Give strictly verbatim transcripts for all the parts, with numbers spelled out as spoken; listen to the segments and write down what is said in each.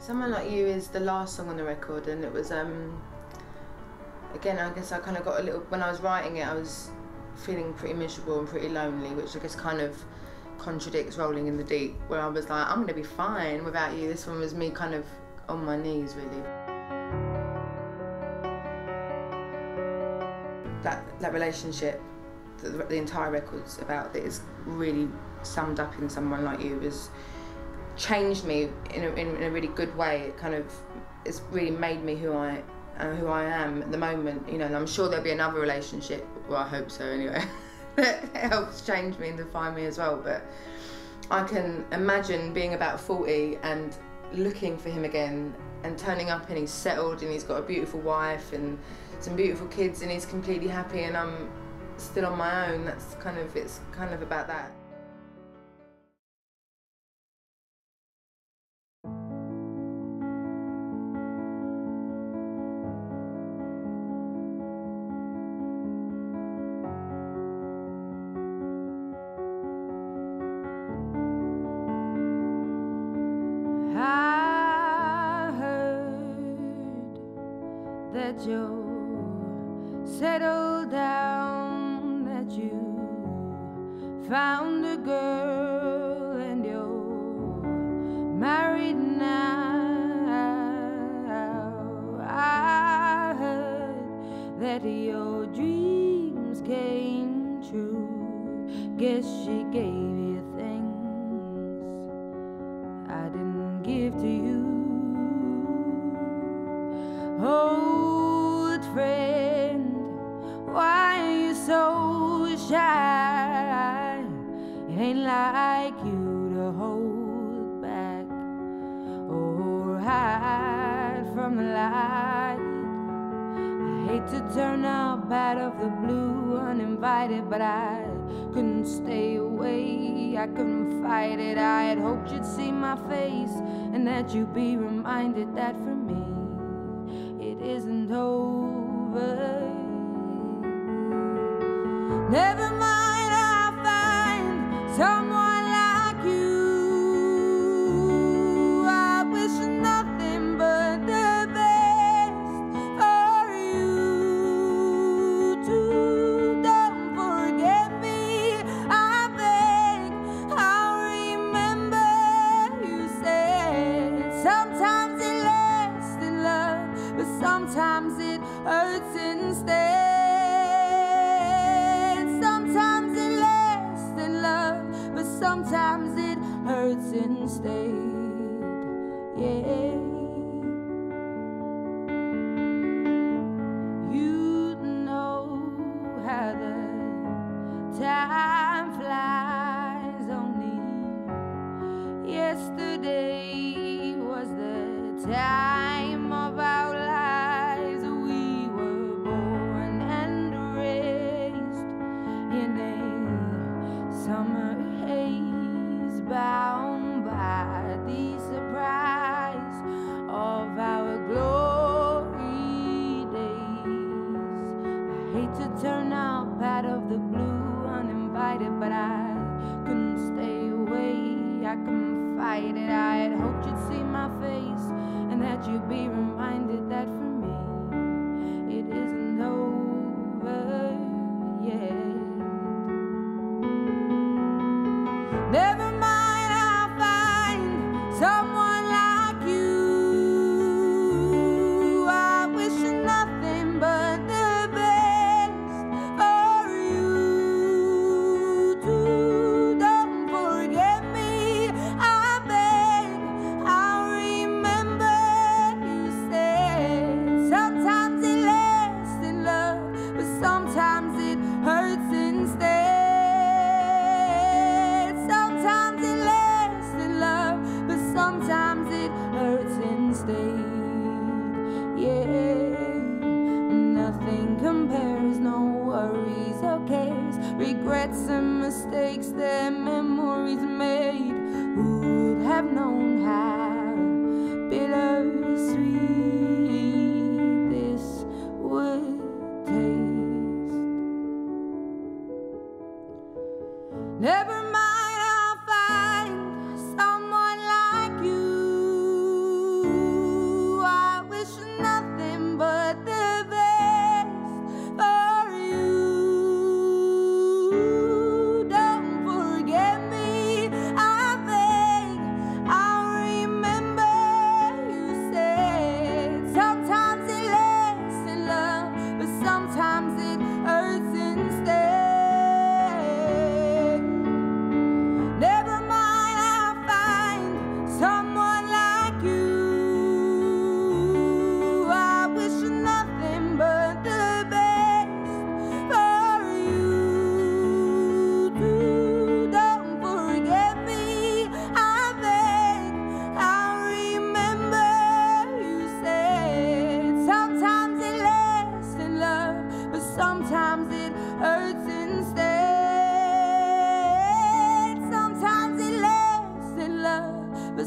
Someone Like You is the last song on the record, and it was, um, again, I guess I kind of got a little, when I was writing it, I was feeling pretty miserable and pretty lonely, which I guess kind of contradicts Rolling in the Deep, where I was like, I'm going to be fine without you. This one was me kind of on my knees, really. That, that relationship that the, the entire record's about, that is really summed up in Someone Like You, was changed me in a, in, in a really good way. It kind of, it's really made me who I uh, who I am at the moment, you know, and I'm sure there'll be another relationship, well, I hope so anyway, that helps change me and define me as well. But I can imagine being about forty and looking for him again and turning up and he's settled and he's got a beautiful wife and some beautiful kids and he's completely happy and I'm still on my own. That's kind of, it's kind of about that. I heard that you're settled down, that you found a girl and you're married now. I heard that your dreams came true. Guess she gave you things I didn't give to you. Old friend, why are you so shy? It ain't like you to hold back or hide from the light. I hate to turn up out of the blue uninvited, but I couldn't stay away, I couldn't fight it. I had hoped you'd see my face and that you'd be reminded that for me it isn't over. Never mind, I'll find someone like you. I wish nothing but the best for you too. Don't forget me, I beg. I'll remember you said sometimes it lasts in love, but sometimes it hurts instead. Sometimes it lasts in love, but sometimes it hurts instead. Yeah. You know how the time flies. Only yesterday was the time of our lives. We were born and raised in a summer haze, bound by the surprise of our glory days. I hate to turn up out of the blue uninvited, but I couldn't stay away, I couldn't fight it. I had hoped you'd see my face and that you'd be reminded that for me it isn't over yet. Never mind, I'll find someone like you. I wish nothing but the best for you too. Don't forget me, I beg. I'll remember you said sometimes it lasts in love, but sometimes it hurts instead. Sometimes it lasts in love, but sometimes it hurts instead. Yeah, nothing compares, no worries or cares, regrets and mistakes that memories made. Who would have known how bittersweet this would taste? Never mind, I'll find someone like you.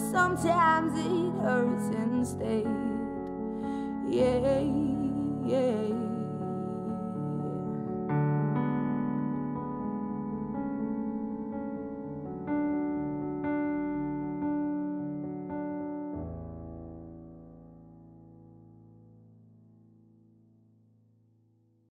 sometimes it hurts instead. Yeah, yeah.